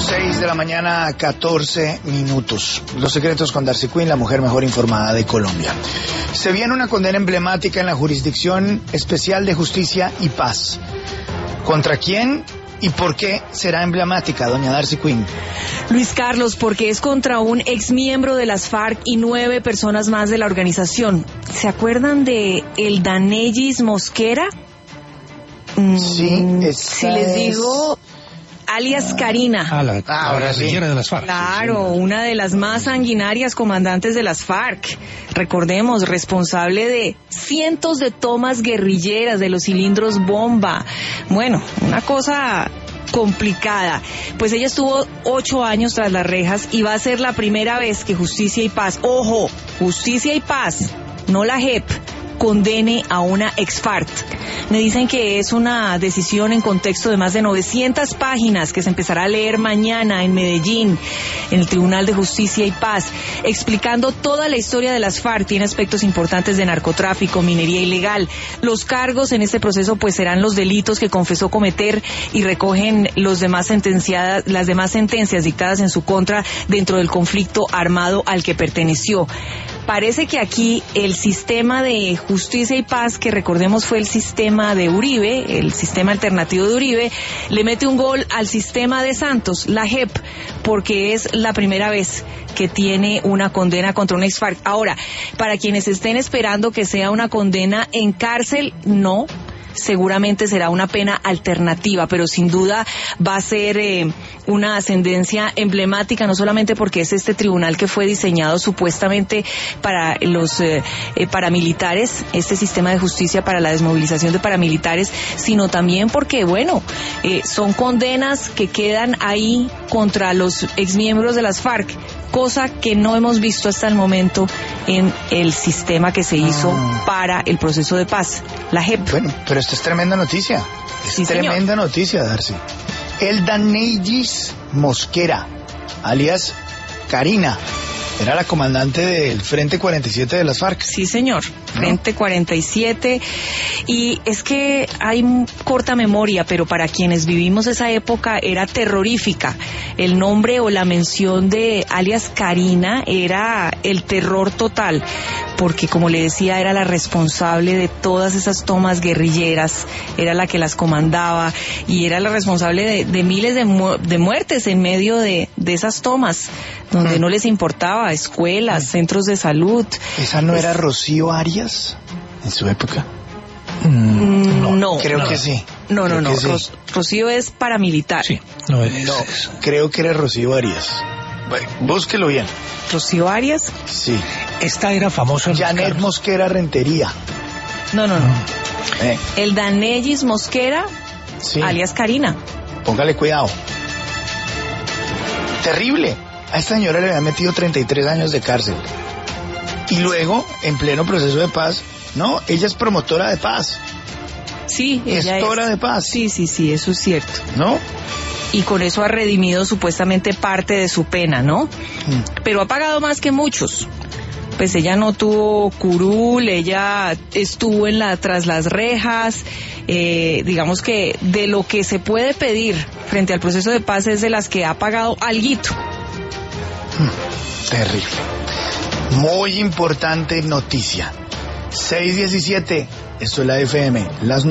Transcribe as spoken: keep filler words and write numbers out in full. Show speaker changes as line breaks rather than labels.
seis de la mañana, catorce minutos. Los secretos con Darcy Quinn, la mujer mejor informada de Colombia. Se viene una condena emblemática en la Jurisdicción Especial de Justicia y Paz. ¿Contra quién y por qué será emblemática, doña Darcy Quinn?
Luis Carlos, porque es contra un exmiembro de las FARC y nueve personas más de la organización. ¿Se acuerdan de el Danellis Mosquera?
Sí,
si les digo, alias Karina.
Ah, la,
ah, ahora sí.
de las FARC.
Claro, sí, sí. Una de las más sanguinarias comandantes de las FARC. Recordemos, responsable de cientos de tomas guerrilleras de los cilindros bomba. Bueno, una cosa complicada. Pues ella estuvo ocho años tras las rejas y va a ser la primera vez que Justicia y Paz, ojo, Justicia y Paz, no la J E P, condene a una ex FARC. Me dicen que es una decisión en contexto de más de novecientas páginas que se empezará a leer mañana en Medellín, en el Tribunal de Justicia y Paz, explicando toda la historia de las FARC. Tiene aspectos importantes de narcotráfico, minería ilegal. Los cargos en este proceso pues serán los delitos que confesó cometer y recogen los demás sentenciadas, las demás sentencias dictadas en su contra dentro del conflicto armado al que perteneció. Parece que aquí el sistema de Justicia y Paz, que recordemos fue el sistema de Uribe, el sistema alternativo de Uribe, le mete un gol al sistema de Santos, la J E P, porque es la primera vez que tiene una condena contra un ex FARC. Ahora, para quienes estén esperando que sea una condena en cárcel, no. Seguramente será una pena alternativa, pero sin duda va a ser eh, una ascendencia emblemática, no solamente porque es este tribunal que fue diseñado supuestamente para los eh, eh, paramilitares, este sistema de justicia para la desmovilización de paramilitares, sino también porque, bueno, eh, son condenas que quedan ahí contra los exmiembros de las FARC, cosa que no hemos visto hasta el momento en el sistema que se hizo ah. para el proceso de paz, la J E P.
Bueno, pero esta es tremenda noticia. Es sí, tremenda señor. noticia, Darcy. El Danellis Mosquera, alias Karina, era la comandante del Frente cuarenta y siete de las FARC.
Sí, señor, Frente ¿no? cuarenta y siete. Y es que hay corta memoria, pero para quienes vivimos esa época era terrorífica. El nombre o la mención de alias Karina era el terror total, porque como le decía, era la responsable de todas esas tomas guerrilleras, era la que las comandaba y era la responsable de, de miles de, mu- de muertes en medio de, de esas tomas, donde mm. no les importaba, escuelas, mm. centros de salud.
¿Esa no es... era Rocío Arias en su época?
Mm, no, no,
creo
no.
que sí.
No,
creo
no, no.
Sí.
Ro- Rocío es paramilitar.
Sí, no es.
No, creo que era Rocío Arias. Bueno, búsquelo bien.
¿Rocío Arias?
Sí.
Esta era famosa.
Janet Mosquera Rentería.
No, no, no.
Eh.
El Danellis Mosquera, sí. alias Karina.
Póngale cuidado. Terrible. A esta señora le habían metido treinta y tres años de cárcel. Y luego, en pleno proceso de paz, no, ella es promotora de paz.
Sí, ella
gestora
es.
de paz.
Sí, sí, sí, eso es cierto.
¿No?
Y con eso ha redimido supuestamente parte de su pena, ¿no? Mm. Pero ha pagado más que muchos. Pues ella no tuvo curul, ella estuvo en la tras las rejas, eh, digamos que de lo que se puede pedir frente al proceso de paz es de las que ha pagado alguito.
Mm, terrible. Muy importante noticia. seis diecisiete, esto es la F M. Las